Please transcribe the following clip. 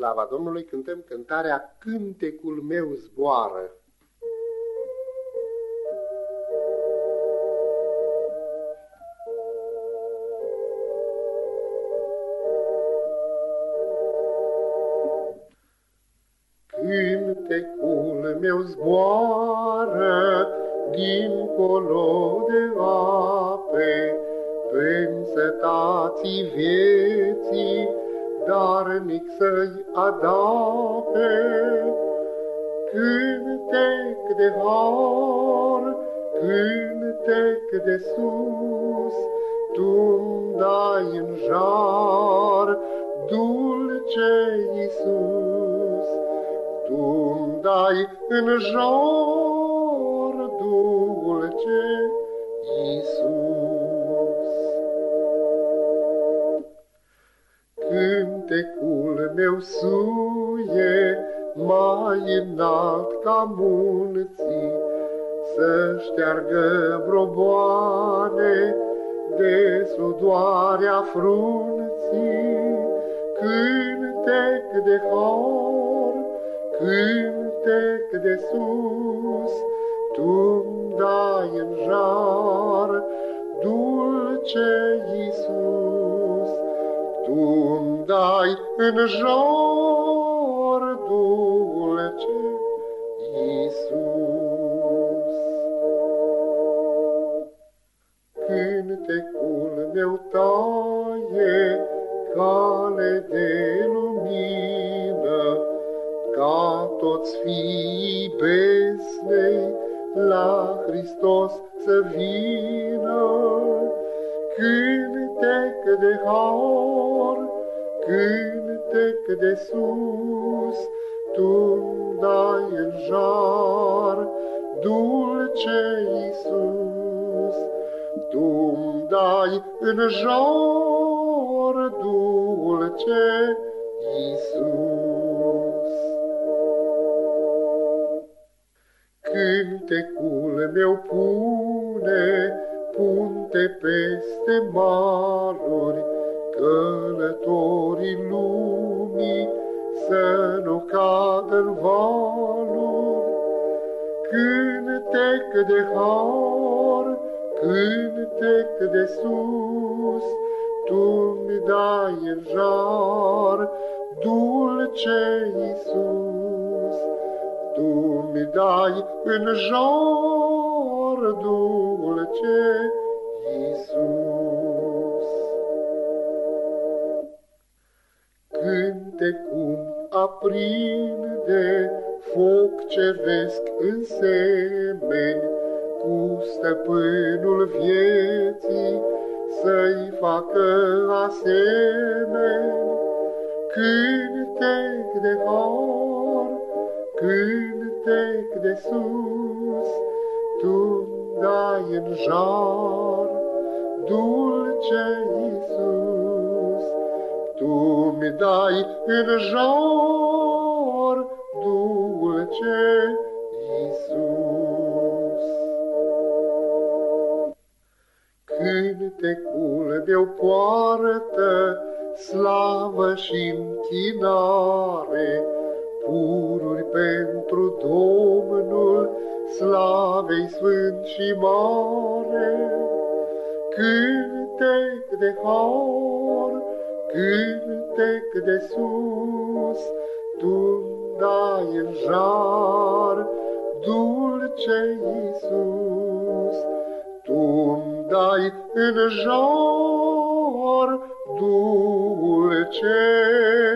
slava Domnului, cântăm cântarea Cântecul meu zboară. Cântecul meu zboară dincolo de ape, Însătații vieții darnic să-i adape. Cântec de har, cântec de sus, Tu-mi dai în jar, dulce Iisus. Tu-mi dai în jar, dulce Iisus. Cântecul meu suie mai înalt ca munții, Să șteargă broboane de sudoarea frunții. Cântec de har, cântec de sus, Tu-mi dai în jar, dulce Iisus. Tu-mi dai în jar, dulce Iisus. Cântecul meu taie cale de lumină, Ca toți fiii besnei la Hristos să vină. Cântec de har, cântec de sus, Tu-mi dai în jar, dulce Iisus. Tu-mi dai în jar, dulce Iisus. Cântecul meu pune punte peste maluri, Călătorii lumii să nu cadă-n valuri. Cântec de har, cântec de sus, Tu-mi dai în jar, dulce Iisus. Tu-mi dai în jar, dulce Iisus. Cântecul aprinde foc ceresc în semeni, Cu stăpânul vieții să-i facă asemeni. Cântec de har, cântec de sus, Tu-mi dai în jar, dulce Iisus. Tu-mi dai în jar, dulce Iisus. Cântecul meu poartă slavă și închinare, Pururi pentru Domnul, slavei sfânt și mare. Cântec de har, cântec de sus, Tu-mi dai în jar, dulce Iisus. Tu-mi dai în jar, dulce